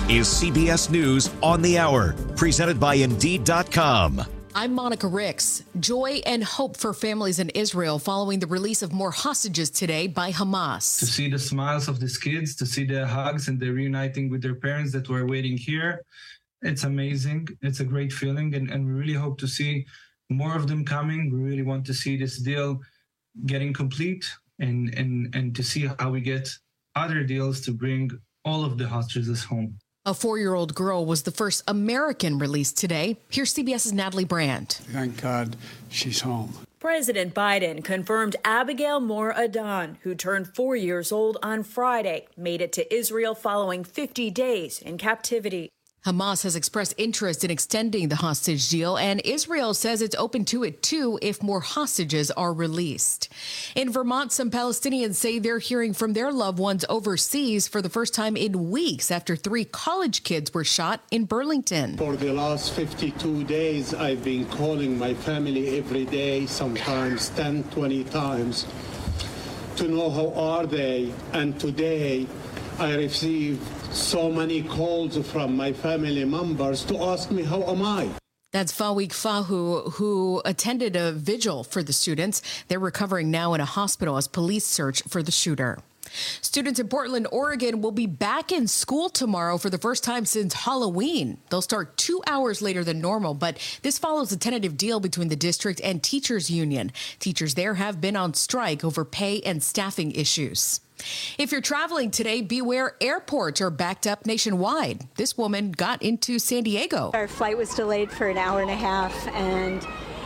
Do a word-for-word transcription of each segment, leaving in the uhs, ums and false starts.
is C B S News on the Hour, presented by Indeed dot com. I'm Monica Ricks. Joy and hope for families in Israel following the release of more hostages today by Hamas. To see the smiles of these kids, to see their hugs and they're reuniting with their parents that were waiting here, it's amazing. It's a great feeling, and, and we really hope to see more of them coming. We really want to see this deal getting complete and, and, and to see how we get other deals to bring all of the hostages home. A four-year-old girl was the first American released today. Here's CBS's Natalie Brand. Thank God she's home. President Biden confirmed Abigail Moore Adan, who turned four years old on Friday, made it to Israel following fifty days in captivity. Hamas has expressed interest in extending the hostage deal, and Israel says it's open to it, too, if more hostages are released. In Vermont, some Palestinians say they're hearing from their loved ones overseas for the first time in weeks after three college kids were shot in Burlington. For the last fifty-two days, I've been calling my family every day, sometimes ten, twenty times, to know how are they. And today, I received so many calls from my family members to ask me, how am I? That's Fawik Fahu, who attended a vigil for the students. They're recovering now in a hospital as police search for the shooter. Students in Portland, Oregon will be back in school tomorrow for the first time since Halloween. They'll start two hours later than normal, but this follows a tentative deal between the district and teachers union. Teachers there have been on strike over pay and staffing issues. If you're traveling today, beware, airports are backed up nationwide. This woman got into San Diego. Our flight was delayed for an hour and a half, and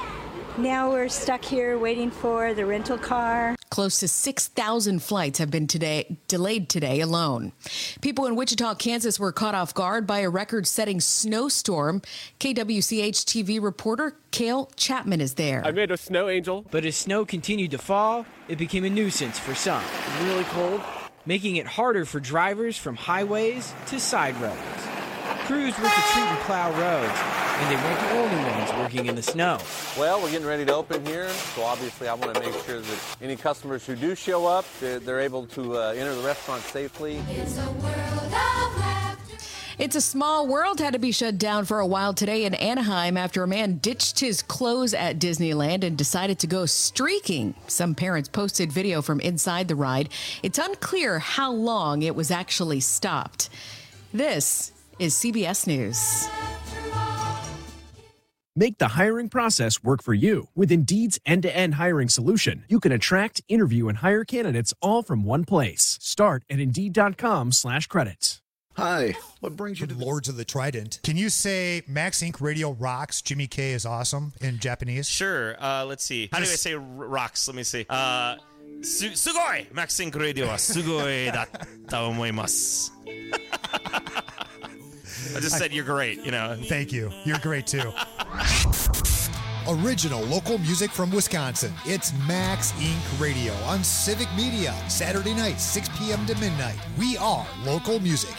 now we're stuck here waiting for the rental car. Close to six thousand flights have been today delayed today alone. People in Wichita, Kansas were caught off guard by a record-setting snowstorm. K W C H T V reporter Cale Chapman is there. I made a snow angel. But as snow continued to fall, it became a nuisance for some. It was really cold, making it harder for drivers from highways to side roads. Crews were to treat and plow roads, and they weren't the only ones working in the snow. Well, we're getting ready to open here, so obviously I want to make sure that any customers who do show up, they're, they're able to uh, enter the restaurant safely. It's a world of laughter. It's a Small World had to be shut down for a while today in Anaheim after a man ditched his clothes at Disneyland and decided to go streaking. Some parents posted video from inside the ride. It's unclear how long it was actually stopped. This is C B S News. Make the hiring process work for you. With Indeed's end-to-end hiring solution, you can attract, interview, and hire candidates all from one place. Start at Indeed.com slash credits. Hi, what brings you to Lords of the Trident? Can you say Max Incorporated Radio rocks, Jimmy K is awesome in Japanese? Sure. Uh, let's see. How do I say r- rocks? Let me see. Uh, su- sugoi! Max Incorporated Radio wa sugoi datta omoimasu. I just said you're great, you know. Thank you. You're great, too. Original local music from Wisconsin. It's Max Incorporated Radio on Civic Media. Saturday night, six p.m. to midnight. We are local music.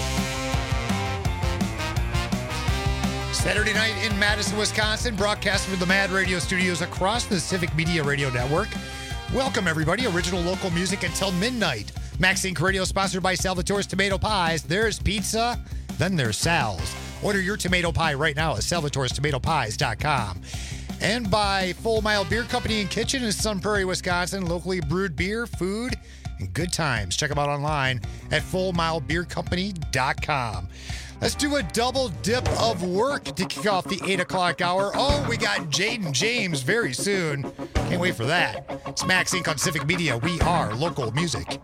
Saturday night in Madison, Wisconsin, broadcasting from the Mad Radio studios across the Civic Media Radio Network. Welcome, everybody. Original local music until midnight. Max Incorporated Radio, sponsored by Salvatore's Tomato Pies. There's pizza, then there's Sal's. Order your tomato pie right now at salvatores tomato pies dot com. And by Full Mile Beer Company and Kitchen in Sun Prairie, Wisconsin. Locally brewed beer, food, and good times. Check them out online at full mile beer company dot com. Let's do a double dip of work to kick off the eight o'clock hour. Oh, we got Jaden James very soon. Can't wait for that. It's Max Incorporated on Civic Media. We are local music.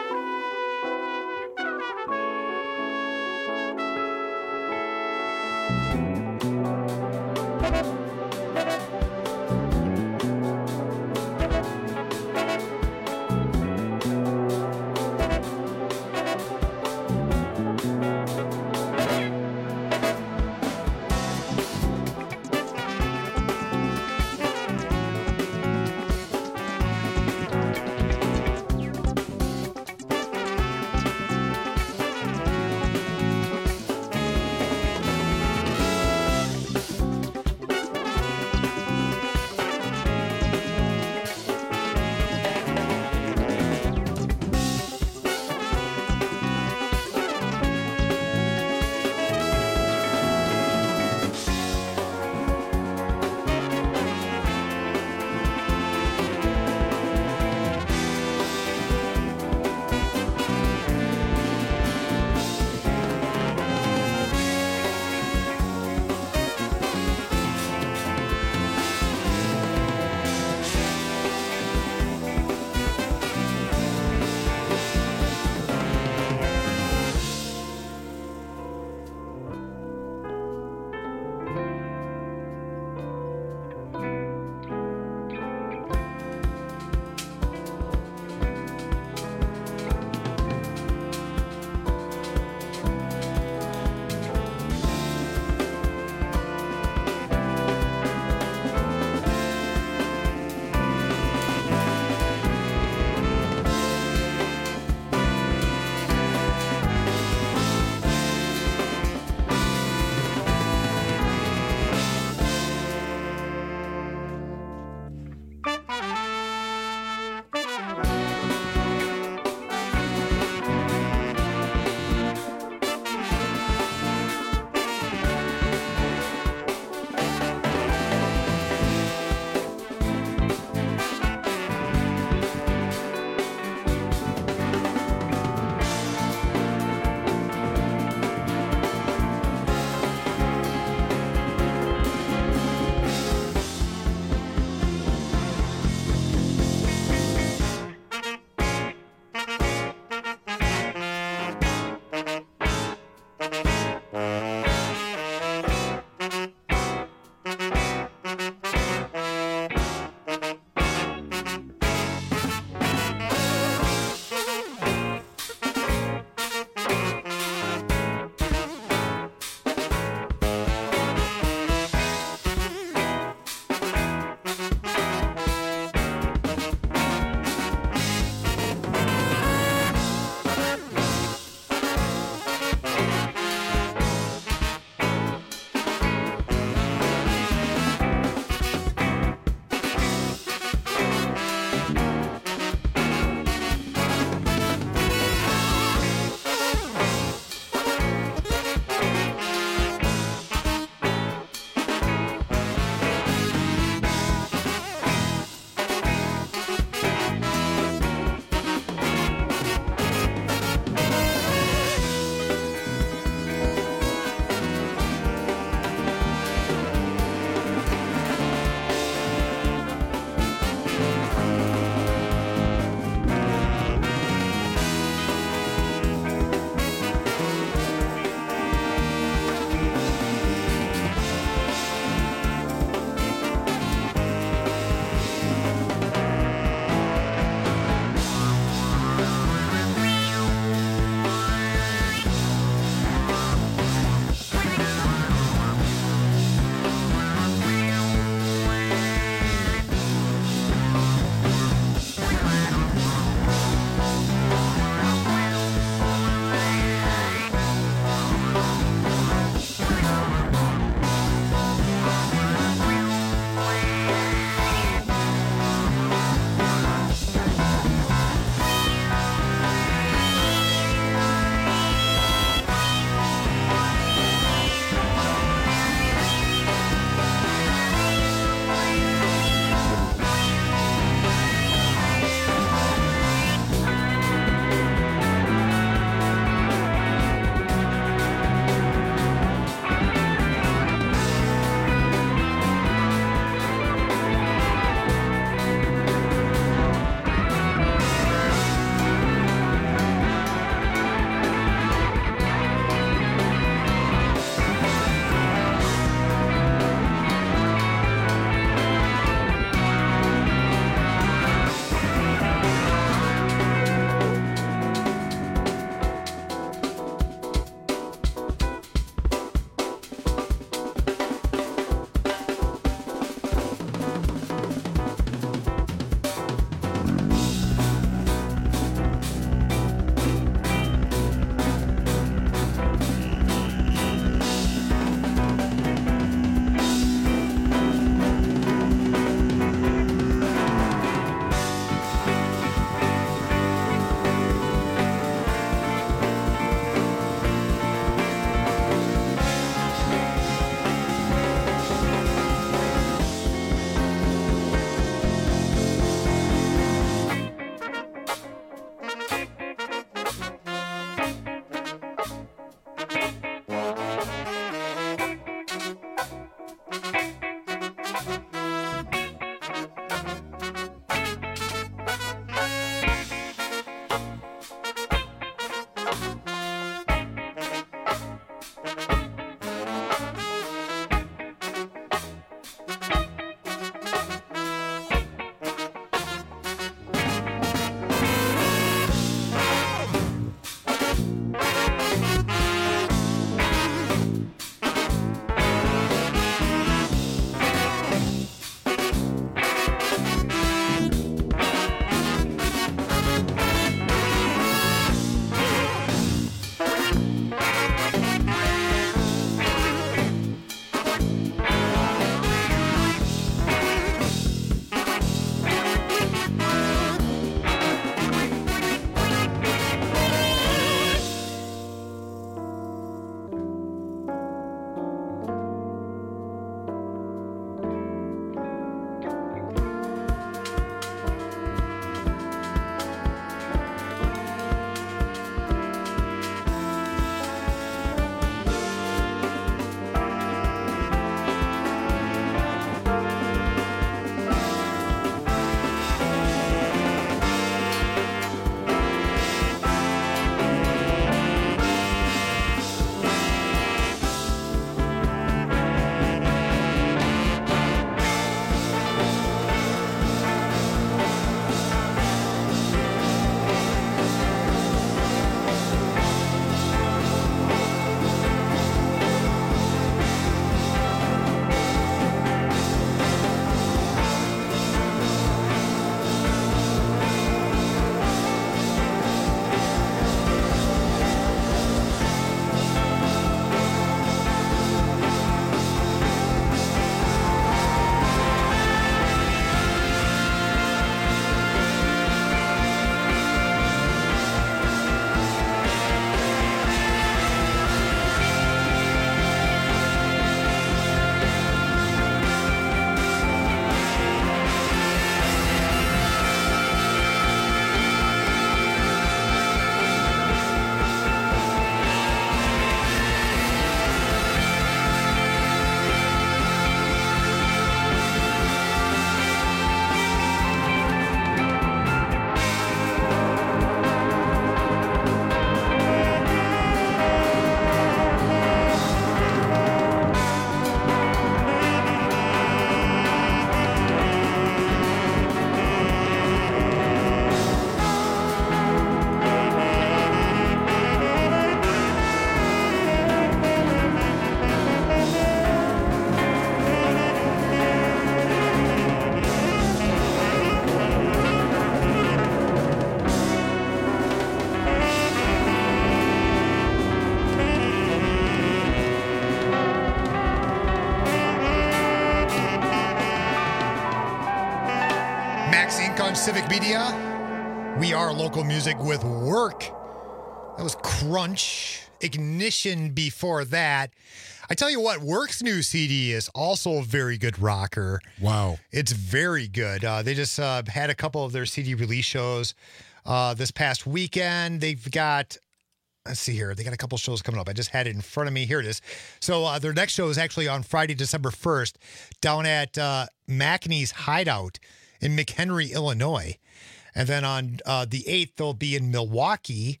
on Civic Media. We are local music with Work. That was Crunch. Ignition before that. I tell you what, Work's new C D is also a very good rocker. Wow. It's very good. Uh, they just uh, had a couple of their C D release shows uh, this past weekend. They've got, let's see here, they got a couple shows coming up. I just had it in front of me. Here it is. So uh, their next show is actually on Friday, December first, down at uh, Mackney's Hideout in McHenry, Illinois. And then on uh, the eighth, they'll be in Milwaukee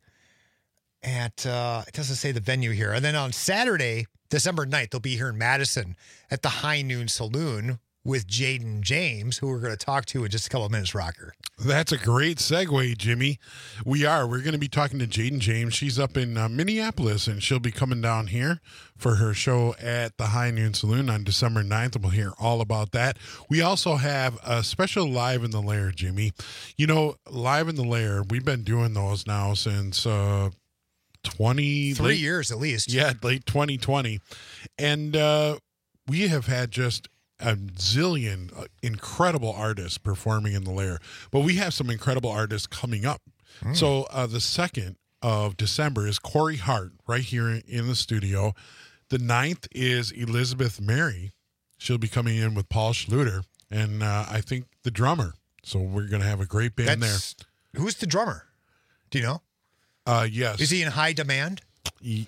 at, uh, it doesn't say the venue here. And then on Saturday, December ninth, they'll be here in Madison at the High Noon Saloon with Jaden James, who we're going to talk to in just a couple of minutes, Rocker. That's a great segue, Jimmy. We are. We're going to be talking to Jaden James. She's up in uh, Minneapolis, and she'll be coming down here for her show at the High Noon Saloon on December ninth, and we'll hear all about that. We also have a special Live in the Lair, Jimmy. You know, Live in the Lair, we've been doing those now since uh, twenty... Three late, years at least. Yeah, late twenty twenty. And uh, we have had just a zillion uh, incredible artists performing in the Lair, but we have some incredible artists coming up. Mm. So uh, the second of December is Corey Hart right here in, in the studio. The ninth is Elizabeth Mary. She'll be coming in with Paul Schluter and uh, I think the drummer. So we're going to have a great band That's, there. Who's the drummer? Do you know? Uh, yes. Is he in high demand? He,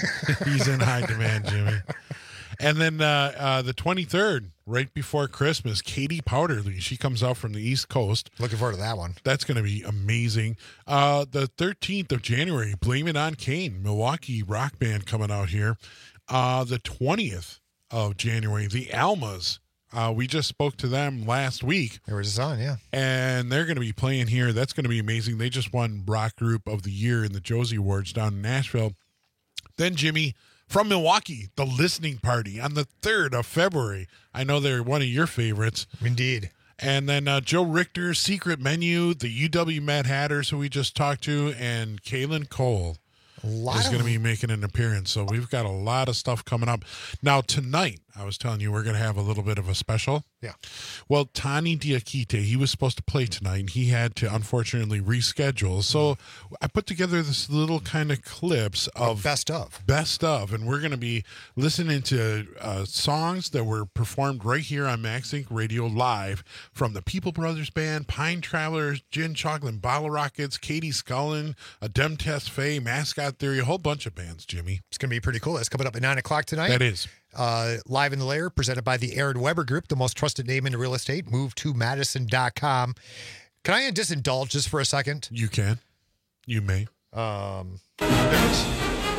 he's in high demand, Jimmy. And then uh, uh, the twenty-third, right before Christmas, Katie Powderly. She comes out from the East Coast. Looking forward to that one. That's going to be amazing. Uh, the thirteenth of January, Blame It on Kane, Milwaukee rock band coming out here. Uh, the twentieth of January, the Almas. Uh, we just spoke to them last week. They were just on, yeah. And they're going to be playing here. That's going to be amazing. They just won Rock Group of the Year in the Josie Awards down in Nashville. Then, Jimmy, from Milwaukee, the Listening Party on the third of February. I know they're one of your favorites. Indeed. And then uh, Joe Richter's Secret Menu, the U W Mad Hatters, who we just talked to, and Kaylin Cole is going to be making an appearance. So we've got a lot of stuff coming up. Now, tonight, I was telling you, we're going to have a little bit of a special. Yeah. Well, Tani Diakite, he was supposed to play tonight, and he had to unfortunately reschedule. So I put together this little kind of clips of best of. Best of. And we're going to be listening to uh, songs that were performed right here on Max Inc Radio Live from the People Brothers Band, Pine Travelers, Gin Chocolate, Bottle Rockets, Katie Scullin, Adem Test Faye, Mascot Theory, a whole bunch of bands, Jimmy. It's going to be pretty cool. That's coming up at nine o'clock tonight. That is. Uh, Live in the Lair, presented by the Aaron Weber Group, the most trusted name in real estate. Move to Madison dot com. Can I just indulge just for a second? You can. You may. Um, there it is.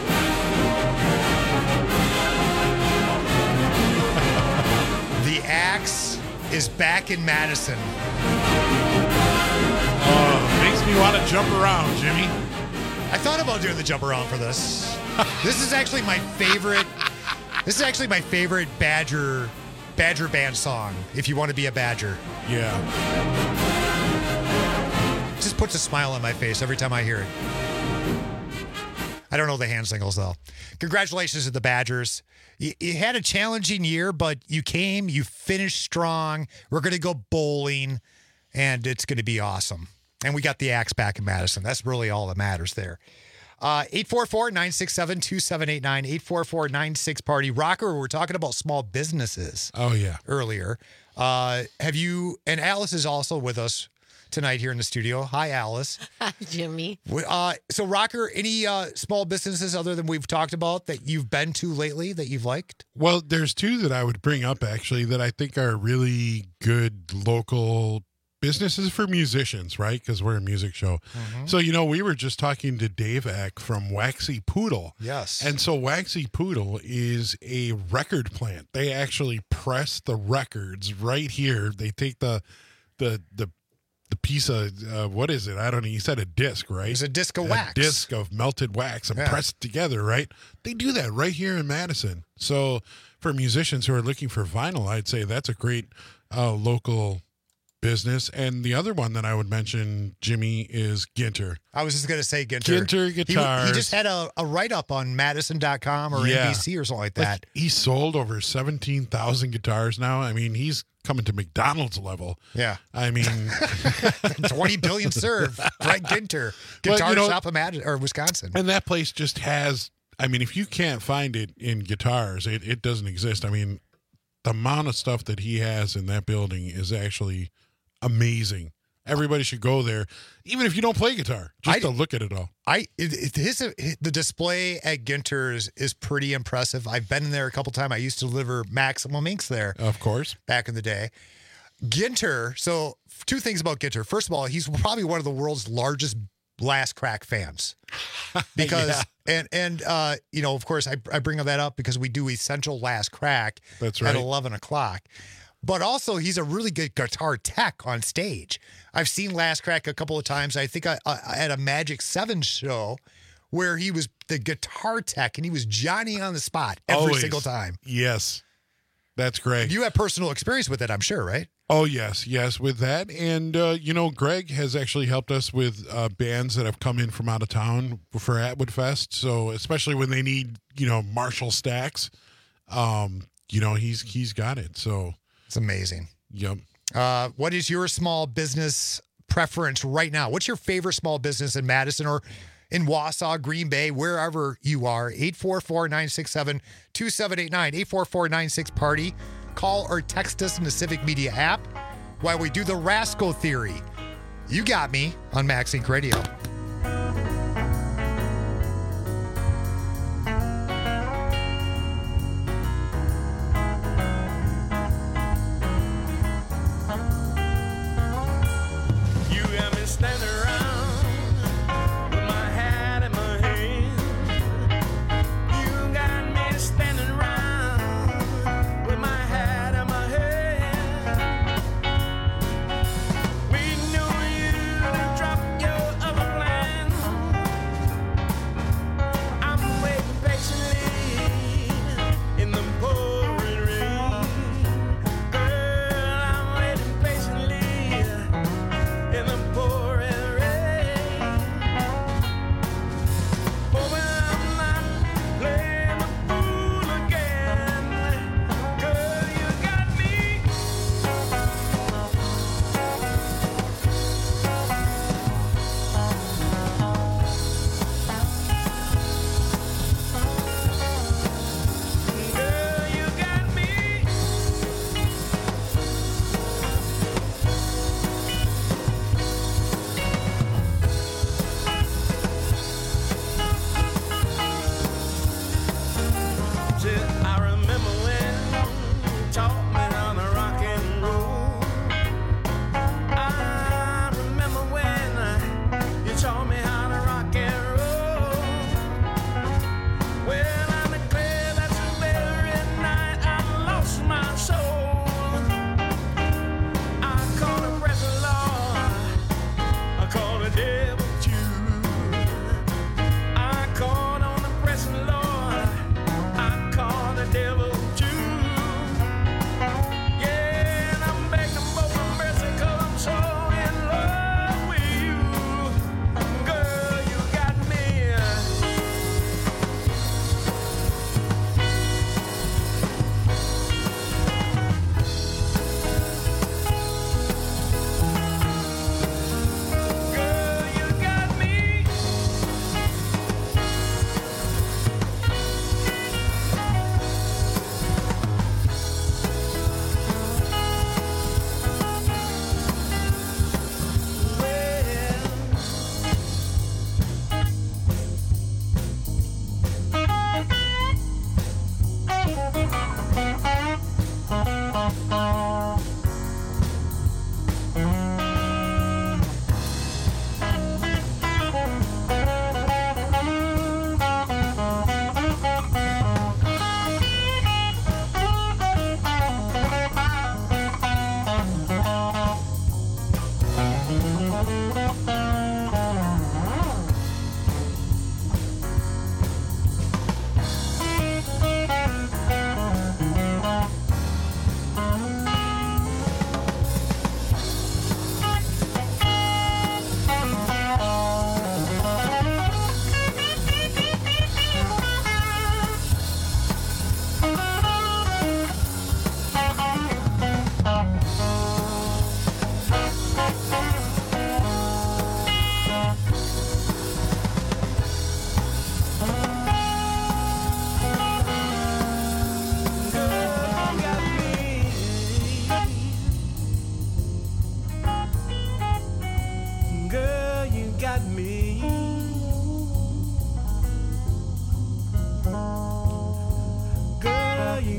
The Axe is back in Madison. Oh, makes me want to jump around, Jimmy. I thought about doing the jump around for this. This is actually my favorite. This is actually my favorite Badger Badger band song, If You Want to Be a Badger. Yeah. It just puts a smile on my face every time I hear it. I don't know the hand singles, though. Congratulations to the Badgers. You, you had a challenging year, but you came, you finished strong. We're going to go bowling, and it's going to be awesome. And we got the Axe back in Madison. That's really all that matters there. Uh, eight four four, nine six seven, two seven eight nine, eight four four, nine six party. Rocker, we were talking about small businesses. Oh, yeah. Earlier. Uh, have you, and Alice is also with us tonight here in the studio. Hi, Alice. Hi, Jimmy. Uh, so, Rocker, any uh, small businesses other than we've talked about that you've been to lately that you've liked? Well, there's two that I would bring up, actually, that I think are really good local businesses for musicians, right? Because we're a music show. Mm-hmm. So, you know, we were just talking to Dave Eck from Waxy Poodle. Yes. And so Waxy Poodle is a record plant. They actually press the records right here. They take the the the the piece of, uh, what is it? I don't know. You said a disc, right? It's a disc of a wax. disc of melted wax and Yeah. press it together, right? They do that right here in Madison. So for musicians who are looking for vinyl, I'd say that's a great uh, local business. And the other one that I would mention, Jimmy, is Ginter. I was just going to say Ginter. Ginter He- Guitars. He, just had a, a write-up on Madison dot com or Yeah. N B C or something like that. Like, he sold over seventeen thousand guitars now. I mean, he's coming to McDonald's level. Yeah. I mean, twenty billion served. Greg Ginter, But, Guitar you know- Shop of Mad- or Wisconsin. and that place just has. I mean, if you can't find it in guitars, it, it doesn't exist. I mean, the amount of stuff that he has in that building is actually amazing. Everybody should go there, even if you don't play guitar, just I- to look at it all. I it, it, his, the display at Ginter's is pretty impressive. I've been in there a couple times. I used to deliver Maximum Inks there, Of course. back in the day. Ginter. So two things about Ginter. First of all, he's probably one of the world's largest Last Crack fans because Yeah. and and uh, you know, of course, I I bring that up because we do Essential Last Crack That's at right. eleven o'clock. But also, he's a really good guitar tech on stage. I've seen Last Crack a couple of times. I think I, I at a Magic Seven show where he was the guitar tech and he was Johnny on the spot every Always. single time. Yes, that's Greg. You have personal experience with it, I'm sure, right? Oh, yes, yes, with that. And, uh, you know, Greg has actually helped us with uh, bands that have come in from out of town for Atwood Fest. So, especially when they need, you know, Marshall stacks, um, you know, he's he's got it. So, it's amazing. Yep. Uh, what is your small business preference right now? What's your favorite small business in Madison or in Wausau, Green Bay, wherever you are? eight four four, nine six seven, two seven eight nine, eight four four, nine six party. Call or text us in the Civic Media app while we do the Rascal Theory. You got me on Max Inc Radio. You got me standing around with my hat in my hand. You got me standing around with my hat in my hand. We knew you dropped your other plan. I'm waiting patiently in the pouring rain. Girl, I'm waiting patiently in the pouring rain. Hoping I'm not playing the fool again. Girl, you got me. Girl, you got me. Shit, I remember when you taught me how to rock and roll. I remember when you taught me how to rock and roll. Well, I declare that's the very night I lost my soul. I called a pressing Lord, I called a devil too. I called on the pressing Lord. I call the devil too. Yeah, and I'm begging for mercy 'cause I'm so in love with you. Girl, you got me. Girl, you got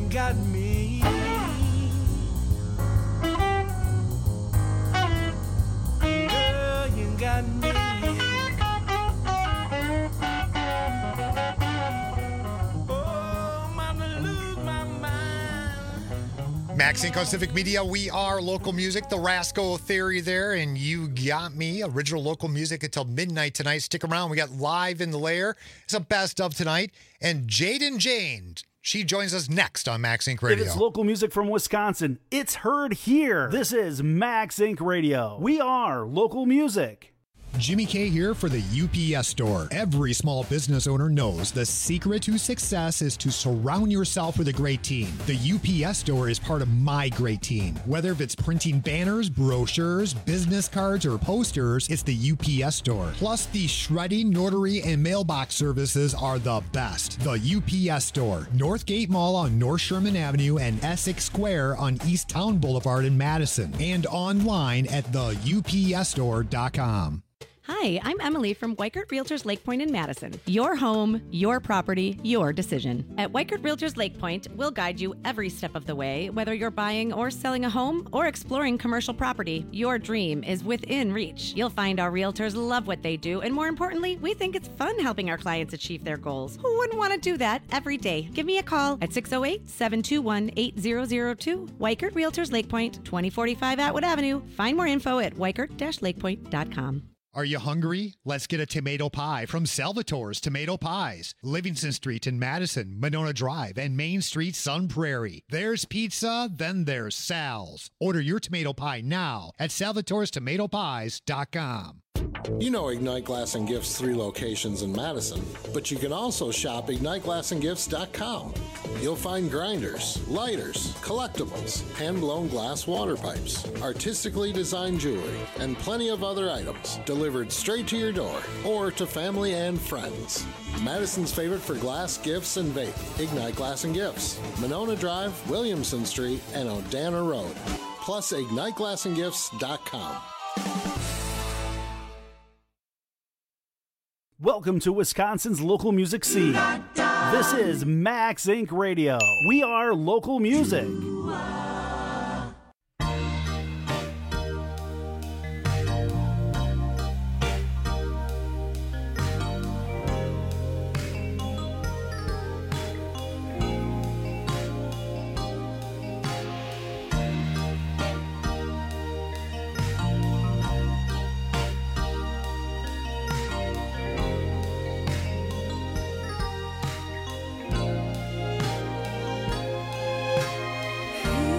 got me. Girl, you got me. Oh, I'm gonna lose my mind. Max Inc on Civic Media. We are local music, the Rasco Theory there, and You Got Me. Original local music until midnight tonight. Stick around. We got Live in the Lair. It's a best of tonight. And Jaden Jane, she joins us next on Max Inc Radio. If it's local music from Wisconsin, it's heard here. This is Max Inc Radio. We are local music. Jimmy K here for the U P S Store. Every small business owner knows the secret to success is to surround yourself with a great team. The U P S Store is part of my great team. Whether it's printing banners, brochures, business cards, or posters, it's the U P S Store. Plus, the shredding, notary, and mailbox services are the best. The U P S Store. Northgate Mall on North Sherman Avenue and Essex Square on East Town Boulevard in Madison. And online at the U P S store dot com. Hi, I'm Emily from Weichert Realtors Lake Point in Madison. Your home, your property, your decision. At Weichert Realtors Lake Point, we'll guide you every step of the way. Whether you're buying or selling a home or exploring commercial property, your dream is within reach. You'll find our realtors love what they do, and more importantly, we think it's fun helping our clients achieve their goals. Who wouldn't want to do that every day? Give me a call at six oh eight, seven two one, eight zero zero two. Weichert Realtors Lake Point, twenty forty-five Atwood Avenue. Find more info at weichert dash lake point dot com. Are you hungry? Let's get a tomato pie from Salvatore's Tomato Pies. Livingston Street in Madison, Monona Drive, and Main Street, Sun Prairie. There's pizza, then there's Sal's. Order your tomato pie now at salvatores tomato pies dot com. You know Ignite Glass and Gifts' three locations in Madison, but you can also shop ignite glass and gifts dot com. You'll find grinders, lighters, collectibles, hand-blown glass water pipes, artistically designed jewelry, and plenty of other items delivered straight to your door or to family and friends. Madison's favorite for glass, gifts, and vape, Ignite Glass and Gifts, Monona Drive, Williamson Street, and Odana Road. Plus ignite glass and gifts dot com. Welcome to Wisconsin's local music scene. This is Max Inc Radio. We are local music. Ooh.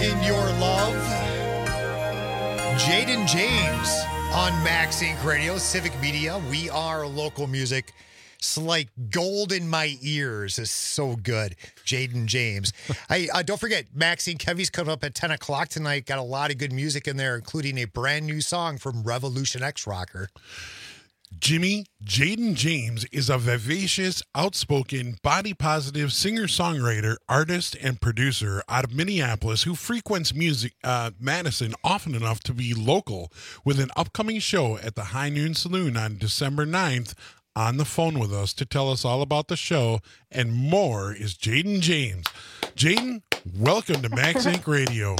in your love. Jaden James on Max Inc Radio, Civic Media. We are local music. It's like gold in my ears. It's so good. Jaden James. I uh, don't forget, Max Inc Kevy's coming up at ten o'clock tonight. Got a lot of good music in there, including a brand new song from Revolution X Rocker. Jimmy, Jaden James is a vivacious, outspoken, body-positive singer-songwriter, artist, and producer out of Minneapolis who frequents music uh, Madison often enough to be local with an upcoming show at the High Noon Saloon on December ninth. On the phone with us to tell us all about the show and more is Jaden James. Jaden, welcome to Max Inc Radio.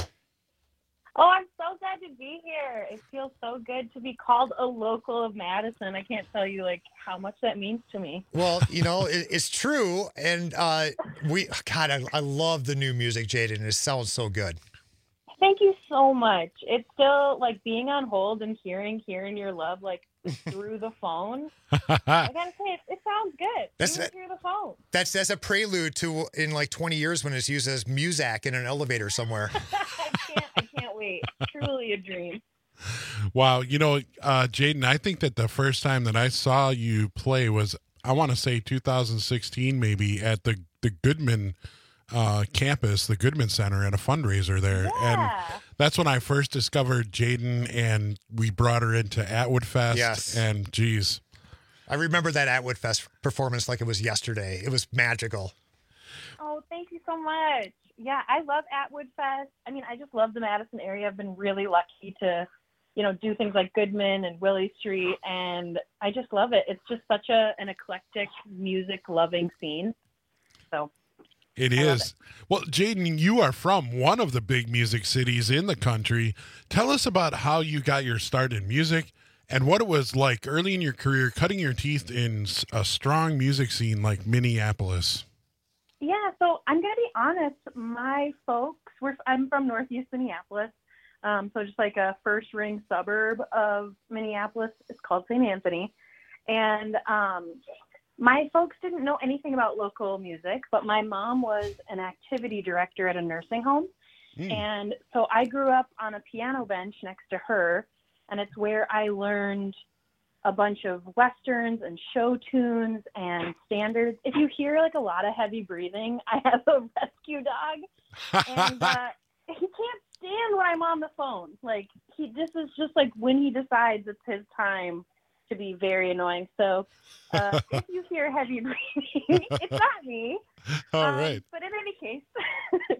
Oh, I'm so glad to be here. It feels so good to be called a local of Madison. I can't tell you like how much that means to me. Well, you know, it, it's true. And uh, we, God, I, I love the new music, Jaden. It sounds so good. Thank you so much. It's still like being on hold and hearing, hearing your love, like through the phone. I gotta say, it, it sounds good. That's Even through the phone. That's that's a prelude to in like twenty years when it's used as Muzak in an elevator somewhere. I can't, I can't wait. Truly a dream. Wow. You know, uh, Jaden, I think that the first time that I saw you play was, I want to say two thousand sixteen, maybe at the, the Goodman uh, campus, the Goodman Center, at a fundraiser there. Yeah. And that's when I first discovered Jaden, and we brought her into Atwood Fest. Yes. And geez. I remember that Atwood Fest performance like it was yesterday. It was magical. Oh, thank you so much. Yeah, I love Atwood Fest. I mean, I just love the Madison area. I've been really lucky to, you know, do things like Goodman and Willie Street, and I just love it. It's just such a an eclectic, music-loving scene. So It is. Well, Jaden, you are from one of the big music cities in the country. Tell us about how you got your start in music and what it was like early in your career cutting your teeth in a strong music scene like Minneapolis. Yeah, so I'm going to be honest. My folks, were I'm from Northeast Minneapolis, um, so just like a first-ring suburb of Minneapolis. It's called Saint Anthony. And um, my folks didn't know anything about local music, but my mom was an activity director at a nursing home. Mm. And so I grew up on a piano bench next to her, and it's where I learned a bunch of Westerns and show tunes and standards. If you hear like a lot of heavy breathing, I have a rescue dog, and uh, he can't stand when I'm on the phone. Like he, this is just like when he decides it's his time to be very annoying. So uh, if you hear heavy breathing, it's not me. All um, right. But in any case,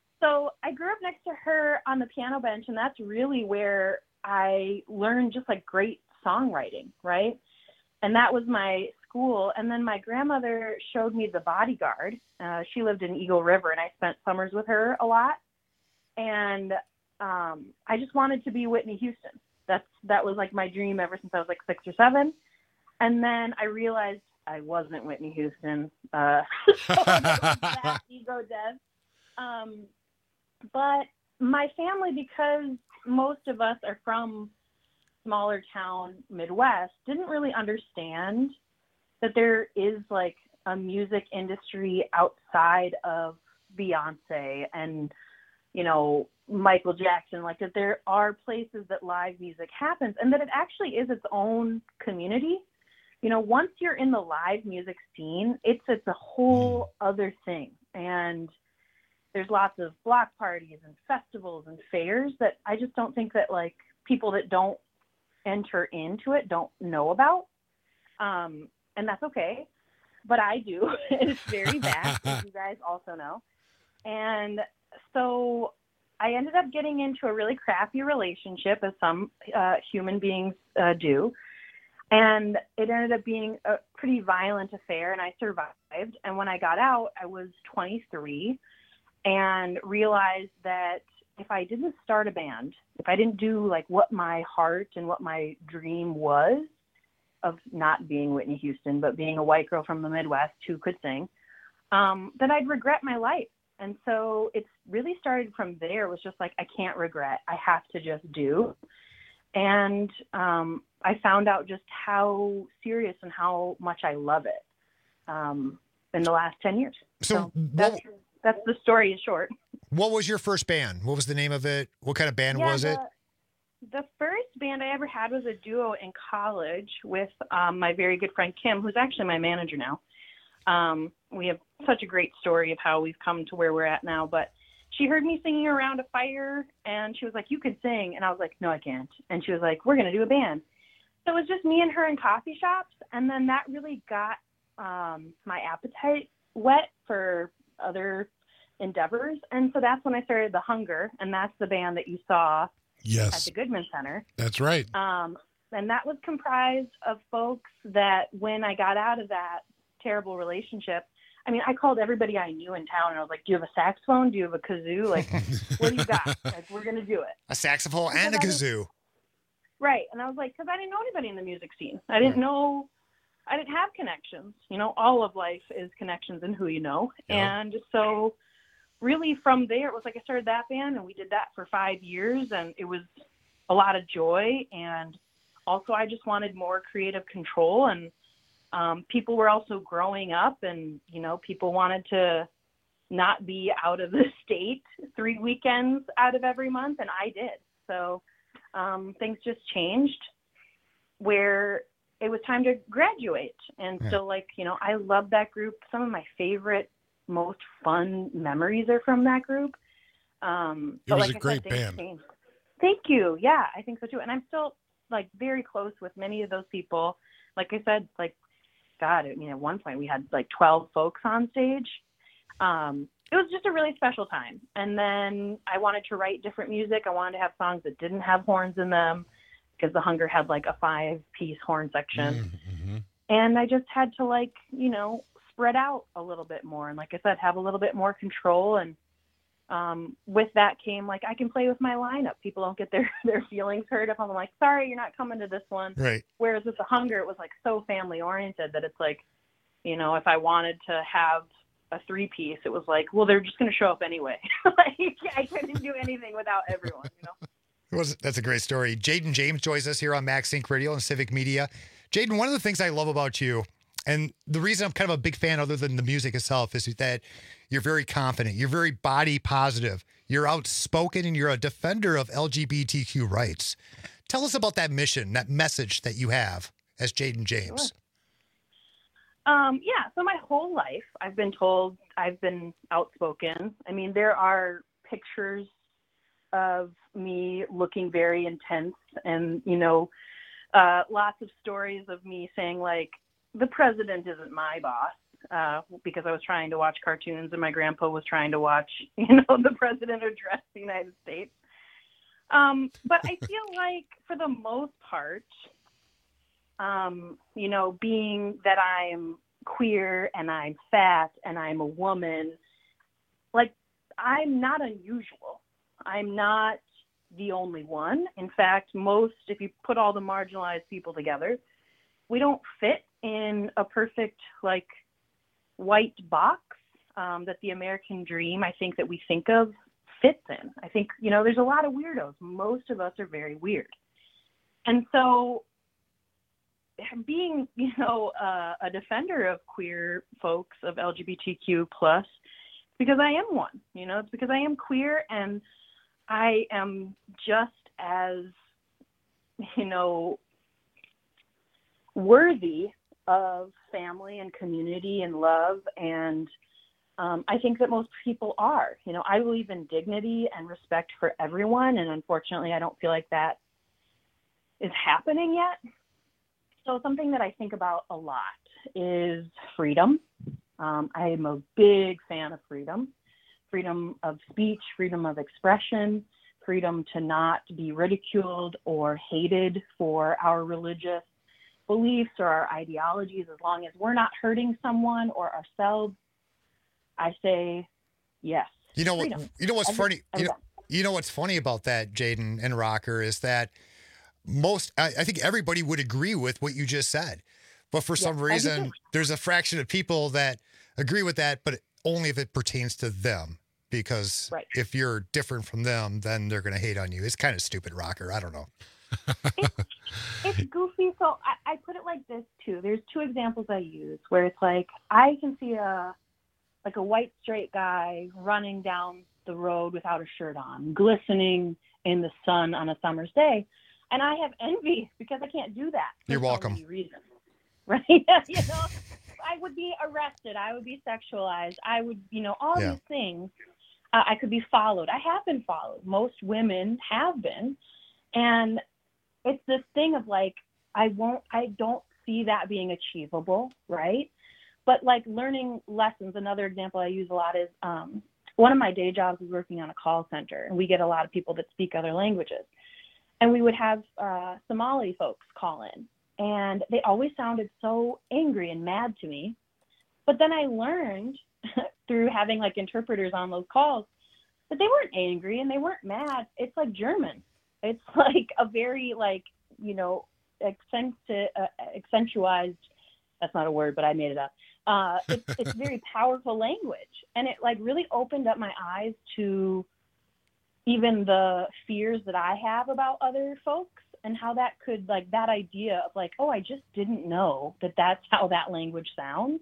so I grew up next to her on the piano bench, and that's really where I learned just like great songwriting, right? And that was my school. And then my grandmother showed me The Bodyguard. Uh, she lived in Eagle River, and I spent summers with her a lot. And um, I just wanted to be Whitney Houston. That's that was like my dream ever since I was like six or seven. And then I realized I wasn't Whitney Houston. Uh, so that ego death. Um, but my family, because most of us are from smaller town Midwest, didn't really understand that there is like a music industry outside of Beyonce and, you know, Michael Jackson, like that there are places that live music happens and that it actually is its own community. You know, once you're in the live music scene, it's it's a whole other thing. And there's lots of block parties and festivals and fairs that I just don't think that like people that don't enter into it don't know about. Um, and that's okay. But I do. It's very vast, as you guys also know. And so I ended up getting into a really crappy relationship, as some uh, human beings uh, do. And it ended up being a pretty violent affair, and I survived. And when I got out, I was twenty-three and realized that if I didn't start a band, if I didn't do like what my heart and what my dream was of not being Whitney Houston, but being a white girl from the Midwest who could sing, um, then I'd regret my life. And so it's really started from there. It was just like, I can't regret. I have to just do. And um, I found out just how serious and how much I love it um, in the last ten years. So, so that's, that's the story in short. What was your first band? What was the name of it? What kind of band Yeah, was the, it? The first band I ever had was a duo in college with um, my very good friend Kim, who's actually my manager now. Um, we have such a great story of how we've come to where we're at now. But she heard me singing around a fire, and she was like, "You could sing." And I was like, "No, I can't." And she was like, "We're going to do a band." So it was just me and her in coffee shops, and then that really got um, my appetite wet for other endeavors. And so that's when I started The Hunger, and that's the band that you saw Yes. at the Goodman Center. That's right. Um, and that was comprised of folks that when I got out of that terrible relationship, I mean, I called everybody I knew in town, and I was like, "Do you have a saxophone? Do you have a kazoo? Like, what do you got? Like, we're going to do it." A saxophone and a kazoo. Right. And I was like, because I didn't know anybody in the music scene. I didn't know, I didn't have connections. You know, all of life is connections and who you know. Yeah. And so really from there, it was like I started that band, and we did that for five years, and it was a lot of joy. And also I just wanted more creative control, and um, people were also growing up, and, you know, people wanted to not be out of the state three weekends out of every month, and I did. So um, things just changed where it was time to graduate. And Yeah. so, like, you know, I love that group. Some of my favorite, most fun memories are from that group. Um, It but was like a I great said, things band. changed. Thank you. Yeah, I think so too. And I'm still like very close with many of those people. Like I said, like, God, I mean, at one point we had like twelve folks on stage. Um, it was just a really special time. And then I wanted to write different music. I wanted to have songs that didn't have horns in them, because The Hunger had like a five piece horn section. Mm-hmm. And I just had to, like, you know, spread out a little bit more. And like I said, have a little bit more control. And um, with that came, like, I can play with my lineup. People don't get their, their feelings hurt if I'm like, "Sorry, you're not coming to this one." Right. Whereas with The Hunger, it was like so family oriented that it's like, you know, if I wanted to have a three piece, it was like, well, they're just going to show up anyway. Like, I couldn't do anything without everyone, you know? It was, that's a great story. Jaden James joins us here on Max Inc Radio and Civic Media. Jaden, one of the things I love about you, and the reason I'm kind of a big fan other than the music itself, is that you're very confident. You're very body positive. You're outspoken, and you're a defender of L G B T Q rights. Tell us about that mission, that message that you have as Jaden James. Sure. Um, yeah, so my whole life I've been told I've been outspoken. I mean, there are pictures of me looking very intense, and, you know, uh, lots of stories of me saying, like, the president isn't my boss, uh, because I was trying to watch cartoons and my grandpa was trying to watch, you know, the president address the United States. Um, but I feel like for the most part, Um, you know, being that I'm queer and I'm fat and I'm a woman, like, I'm not unusual. I'm not the only one. In fact, most, if you put all the marginalized people together, we don't fit in a perfect, like, white box um, that the American dream, I think, that we think of fits in. I think, you know, there's a lot of weirdos. Most of us are very weird. And so being, you know, uh, a defender of queer folks, of L G B T Q plus, because I am one, you know, it's because I am queer, and I am just as, you know, worthy of family and community and love. And um, I think that most people are, you know, I believe in dignity and respect for everyone. And unfortunately, I don't feel like that is happening yet. So something that I think about a lot is freedom. Um, I am a big fan of freedom, freedom of speech, freedom of expression, freedom to not be ridiculed or hated for our religious beliefs or our ideologies, as long as we're not hurting someone or ourselves. I say yes. You know what? Freedom. You know what's I'm- funny? I'm You know, done. you know what's funny about that, Jaden and Rocker, is that most, I, I think everybody would agree with what you just said, but for some I do reason, too. there's a fraction of people that agree with that, but only if it pertains to them. Because Right. if you're different from them, then they're going to hate on you. It's kind of stupid, Rocker. I don't know. It's goofy. So I, I put it like this too. There's two examples I use where it's like I can see a like a white straight guy running down the road without a shirt on, glistening in the sun on a summer's day. And I have envy because I can't do that. for You're so welcome. many reasons, right? you know, I would be arrested. I would be sexualized. I would, you know, all Yeah. these things. Uh, I could be followed. I have been followed. Most women have been. And it's this thing of like, I won't, I don't see that being achievable, right? But like learning lessons, another example I use a lot is um, one of my day jobs is working on a call center, and we get a lot of people that speak other languages. And we would have uh, Somali folks call in, and they always sounded so angry and mad to me. But then I learned through having like interpreters on those calls that they weren't angry and they weren't mad. It's like German. It's like a very like, you know, accent- uh, accentualized, that's not a word, but I made it up. Uh, it's, it's very powerful language. And it like really opened up my eyes to even the fears that I have about other folks and how that could like that idea of like, oh, I just didn't know that that's how that language sounds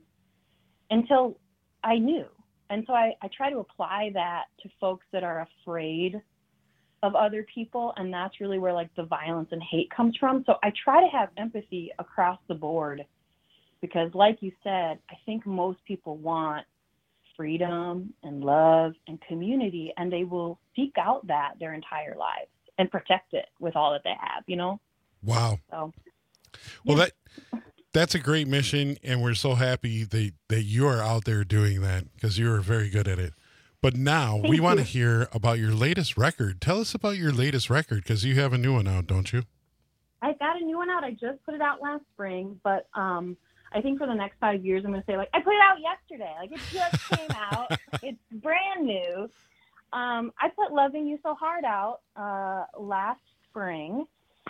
until I knew. And so I, I try to apply that to folks that are afraid of other people. And that's really where like the violence and hate comes from. So I try to have empathy across the board because like you said, I think most people want freedom and love and community, and they will seek out that their entire lives and protect it with all that they have, you know? Wow. So, Well, that that's a great mission, and we're so happy that, that you are out there doing that because you are very good at it. But now Thank we want to you. hear about your latest record. Tell us about your latest record because you have a new one out, don't you? I got a new one out. I just put it out last spring, but um, I think for the next five years, I'm going to say, like, I put it out yesterday. Like, it just came out. It's brand new. Um, I put Loving You So Hard out uh, last spring,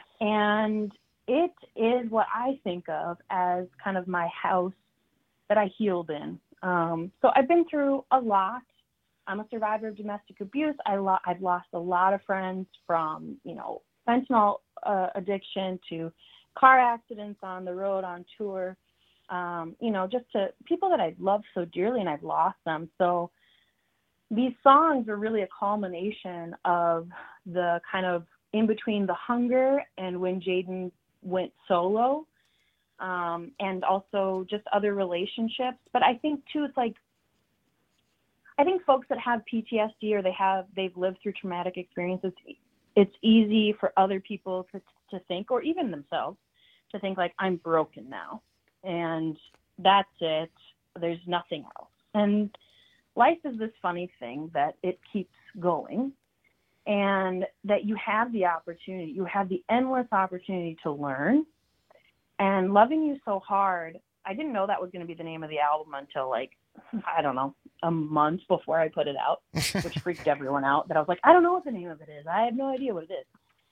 and it is what I think of as kind of my house that I healed in. Um, so I've been through a lot. I'm a survivor of domestic abuse. I lo- I've lost a lot of friends from, you know, fentanyl uh, addiction to car accidents on the road, on tour. Um, you know, just to people that I love so dearly, and I've lost them. So these songs are really a culmination of the kind of in between the hunger and when Jaden went solo, um, and also just other relationships. But I think too, it's like, I think folks that have P T S D or they have, they've lived through traumatic experiences, it's easy for other people to, to think, or even themselves, to think like, I'm broken now. And that's it. There's nothing else. And life is this funny thing that it keeps going, and that you have the opportunity, you have the endless opportunity to learn. And Loving You So Hard, I didn't know that was going to be the name of the album until like, I don't know, a month before I put it out, which freaked everyone out. That I was like, I don't know what the name of it is. I have no idea what it is.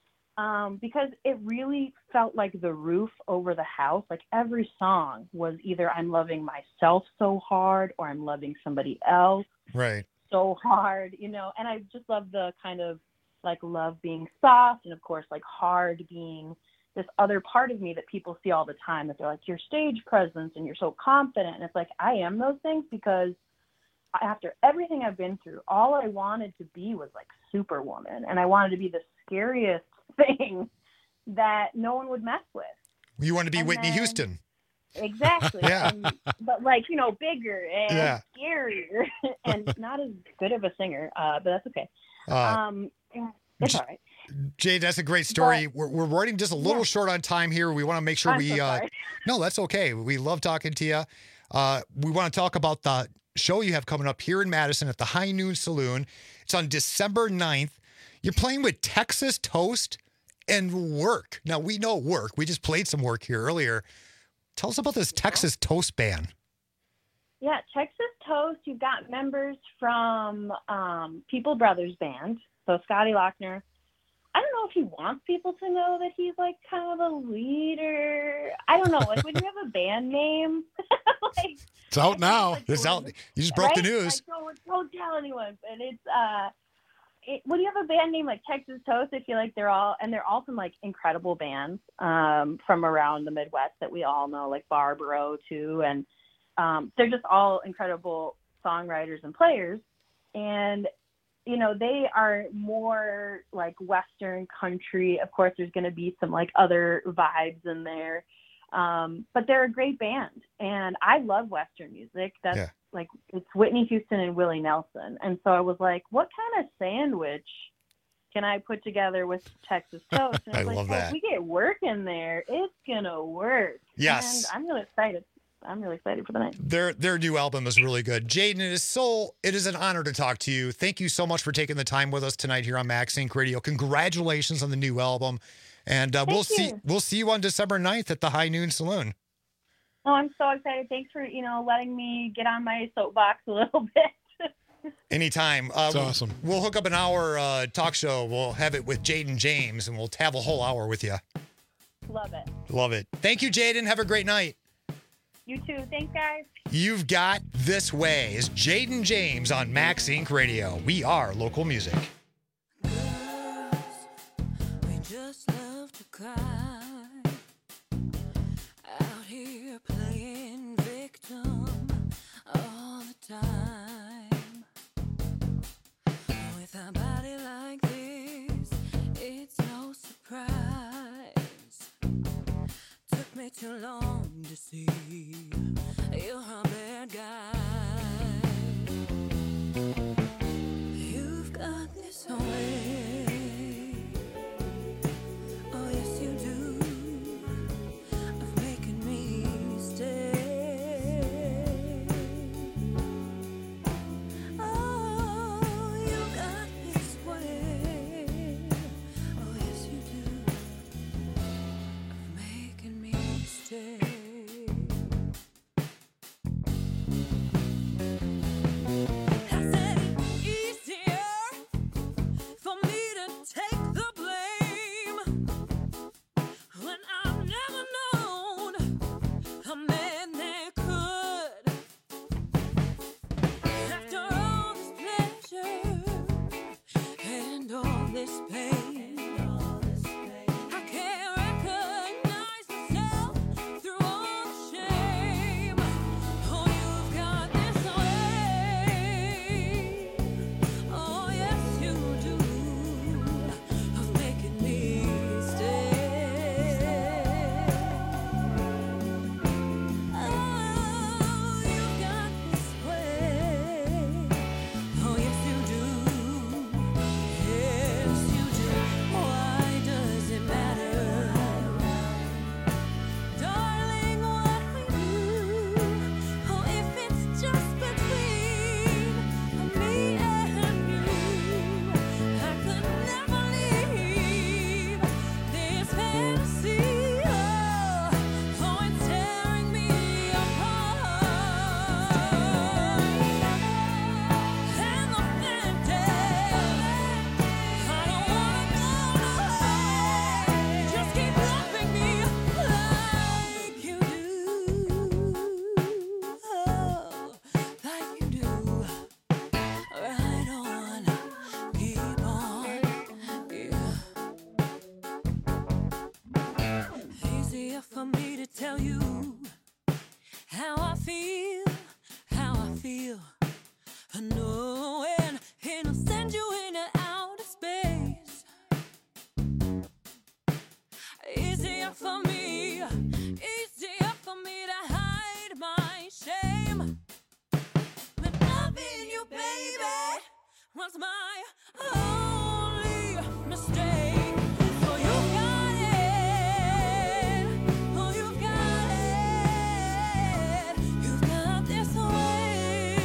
Um, because it really felt like the roof over the house. Like every song was either I'm loving myself so hard or I'm loving somebody else Right. so hard, you know. And I just love the kind of like love being soft, and of course like hard being this other part of me that people see all the time, that they're like, your stage presence and you're so confident. And it's like, I am those things because after everything I've been through, all I wanted to be was like Superwoman. And I wanted to be the scariest thing that no one would mess with. You want to be And Whitney then- Houston. Exactly. Yeah. And, but like, you know, bigger and Yeah. scarier and not as good of a singer, uh, but that's okay. Uh, um, it's all right. Jade, that's a great story. we're, we're running just a little Yeah. short on time here. We want to make sure I'm we. so uh, sorry. no, that's okay. We love talking to you. Uh, we want to talk about the show you have coming up here in Madison at the High Noon Saloon. It's on December ninth. You're playing with Texas Toast and Work. Now, we know Work. We just played some Work here earlier. Tell us about this Texas Toast band. Yeah, Texas Toast, you've got members from um, People Brothers Band. So Scotty Lochner, I don't know if he wants people to know that he's like kind of a leader. I don't know. Like when you have a band name, like, It's out now. It's out. You just broke the right? news. Like, don't, don't tell anyone. And it's uh, it, when you have a band name like Texas Toast, I feel like they're all, and they're all from like incredible bands um, from around the Midwest that we all know, like Barbaro too, and um, they're just all incredible songwriters and players. And you know, they are more like Western country. Of course, there's going to be some like other vibes in there. Um, but they're a great band, and I love Western music. That's Yeah. like, it's Whitney Houston and Willie Nelson. And so I was like, what kind of sandwich can I put together with Texas toast? And I was love like, oh, that. if we get work in there, it's gonna work. Yes. And I'm really excited. I'm really excited for the night. Their their new album is really good. Jaden, it is so it is an honor to talk to you. Thank you so much for taking the time with us tonight here on Max Inc Radio. Congratulations on the new album, and uh, we'll see you. we'll see you on December ninth at the High Noon Saloon. Oh, I'm so excited. Thanks for, you know, letting me get on my soapbox a little bit. Anytime. Uh, That's awesome. We'll hook up an hour uh, talk show. We'll have it with Jaden James, and we'll have a whole hour with you. Love it. Love it. Thank you, Jaden. Have a great night. You too. Thanks, guys. You've Got This Way is Jaden James on Max Inc Radio. We are local music. We just love to cry out here playing victim all the time. With a body like this, it's no surprise. Took me too long to see you're a bad guy. You've got this way. Oh, yes, you do. Of making me stay. Oh, you got this way. Oh, yes, you do. Of making me stay. I said it's easier for me to take the blame when I've never known a man that could. After all this pleasure and all this pain, I can't recognize myself through all the shame. Oh, you've got this way. Oh, yes, you do. Of making me stay. Oh, you've got this way. Oh, yes, you do. Yes, you do. Why does it matter? Darling, what we do. Oh, if it's just between me and you, I could never leave this fantasy. Oh, oh, it's tearing me apart. And the fantasy, I don't wanna go away. Just keep loving me like you do. Oh, like you do. Right on, keep on, yeah. Easier for me to tell you how I feel, how I feel. Knowing it'll send you into outer space. Easier for me, easier for me to hide my shame. When loving you, baby, was my only mistake. So you got it. Oh, you got it. You've got this way.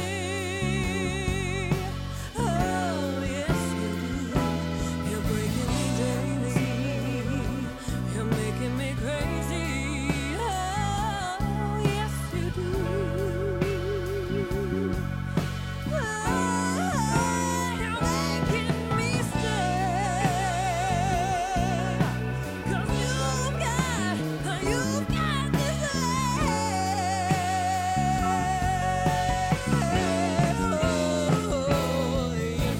Oh, yes, you do. You're breaking me daily. You're making me crazy. Oh, yes, you do. Oh, you're making me stay. 'Cause you've got, you've got this way. Oh, yes,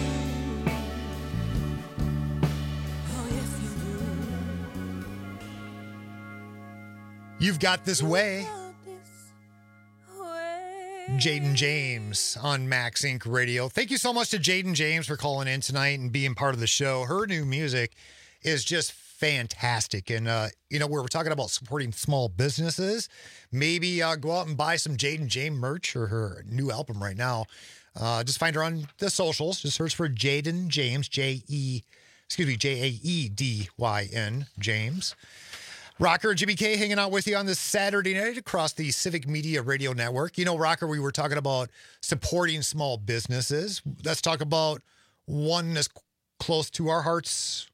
oh, yes, you do. You've Got This Way. Way. Jaden James on Max Inc Radio. Thank you so much to Jaden James for calling in tonight and being part of the show. Her new music is just fantastic. And, uh, you know, where we're talking about supporting small businesses, maybe uh, go out and buy some Jaden James merch or her new album right now. Uh, just find her on the socials. Just search for Jaden James, J E, excuse me, J A E D Y N, James. Rocker, Jimmy K hanging out with you on this Saturday night across the Civic Media Radio Network. You know, Rocker, we were talking about supporting small businesses. Let's talk about one that's close to our hearts,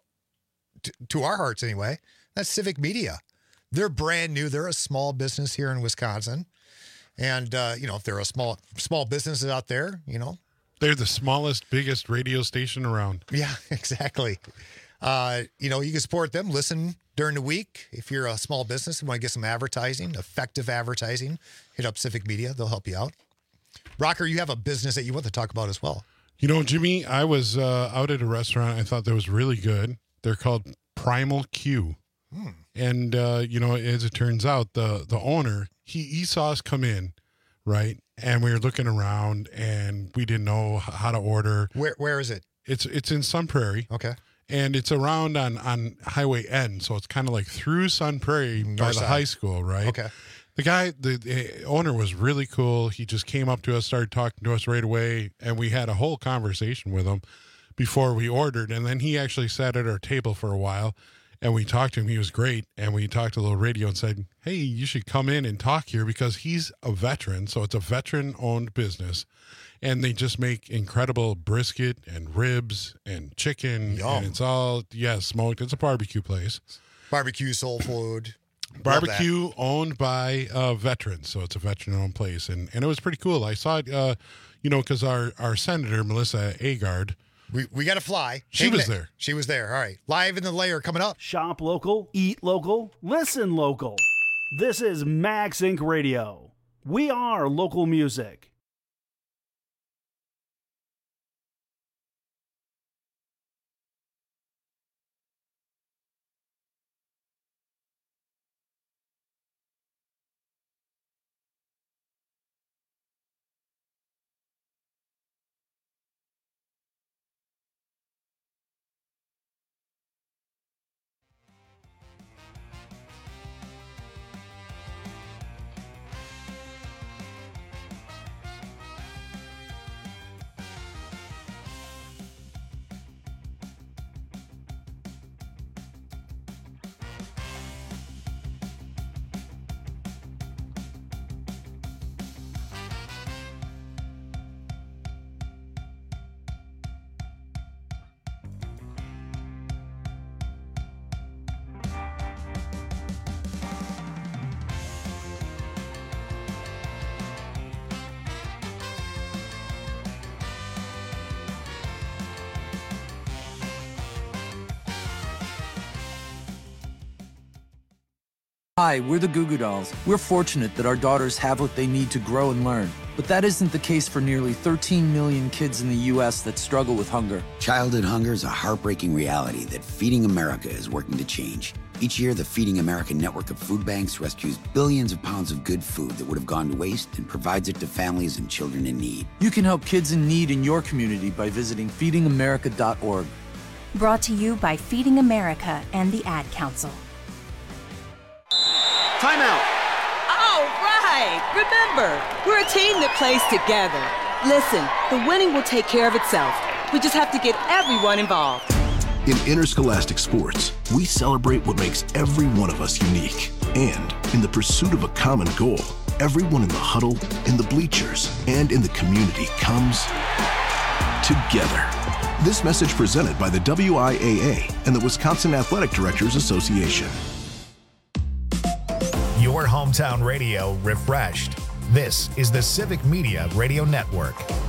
to, to our hearts anyway. That's Civic Media. They're brand new. They're a small business here in Wisconsin. And, uh, you know, if there are small small businesses out there, you know. They're the smallest, biggest radio station around. Yeah, exactly. Uh, you know, you can support them. Listen during the week. If you're a small business and want to get some advertising, effective advertising, hit up Civic Media. They'll help you out. Rocker, you have a business that you want to talk about as well. You know, Jimmy, I was uh, out at a restaurant. I thought that was really good. They're called Primal Q. Hmm. And, uh, you know, as it turns out, the, the owner, he, he saw us come in, right? And we were looking around and we didn't know how to order. Where Where is it? It's it's in Sun Prairie. Okay. And it's around on, on Highway N, so it's kind of like through Sun Prairie North by the side. high school, right? Okay. The guy, the, the owner was really cool. He just came up to us, started talking to us right away, and we had a whole conversation with him before we ordered. And then he actually sat at our table for a while, and we talked to him. He was great. And we talked a little radio and said, hey, you should come in and talk here because he's a veteran. So it's a veteran-owned business. And they just make incredible brisket and ribs and chicken. Yum. And it's all, yeah, smoked. It's a barbecue place. Barbecue, soul food. Barbecue owned by uh, veterans. So it's a veteran-owned place. And and it was pretty cool. I saw it, uh, you know, because our, our senator, Melissa Agard. We, we got to fly. She Hang was there. there. She was there. All right. Live in the layer coming up. Shop local, eat local, listen local. This is Max Inc Radio. We are local music. Hi, we're the Goo Goo Dolls. We're fortunate that our daughters have what they need to grow and learn. But that isn't the case for nearly thirteen million kids in the U S that struggle with hunger. Childhood hunger is a heartbreaking reality that Feeding America is working to change. Each year, the Feeding America network of food banks rescues billions of pounds of good food that would have gone to waste and provides it to families and children in need. You can help kids in need in your community by visiting feeding america dot org. Brought to you by Feeding America and the Ad Council. Timeout. All right. Remember, we're a team that plays together. Listen, the winning will take care of itself. We just have to get everyone involved. In interscholastic sports, we celebrate what makes every one of us unique. And in the pursuit of a common goal, everyone in the huddle, in the bleachers, and in the community comes together. This message presented by the W I A A and the Wisconsin Athletic Directors Association. Your hometown radio refreshed. This is the Civic Media Radio Network.